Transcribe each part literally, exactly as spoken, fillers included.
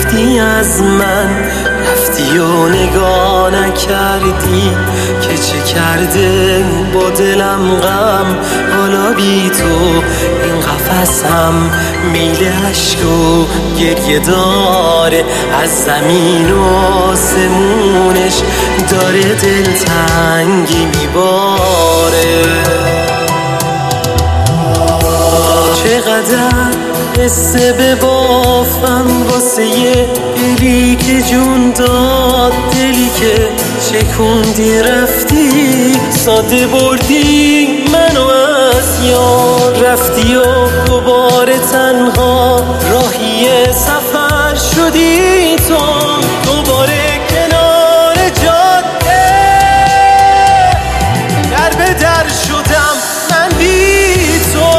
رفتی از من، رفتی و نگاه نکردی که چه کرده با دلم غم. حالا بی تو این قفسم میل عشق و گریه داره، از زمین و آسمونش داره دلتنگی میباره. چقدر قصه ببافم واسه یه دلی که جون داد، دلی که چکوندی رفتی ساده بردی منو از یاد. رفتی و دوباره تنها راهی سفر شدی تو، دوباره کنار جاده در به در شدم من بی تو.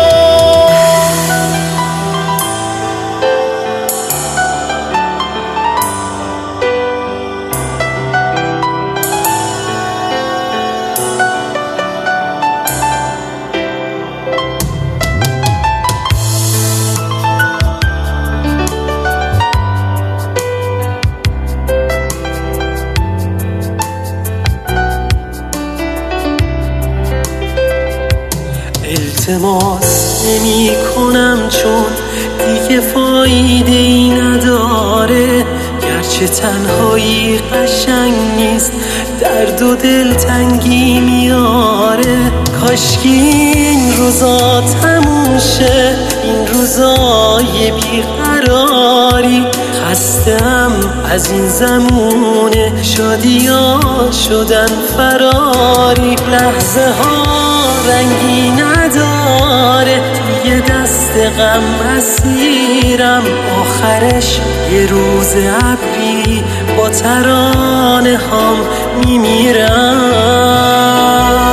التماس نمی کنم چون دیگه فایده ای نداره، گرچه تنهایی قشنگ نیست درد و دل تنگی میاره. کاشکی این روزا تموم شه، این روزای بیقراری، خستم از این زمونه شادیا شدن فراری. لحظه ها رنگی نداره توی دست غم اسیرم، آخرش یه روز ابری با ترانه هام میمیرم.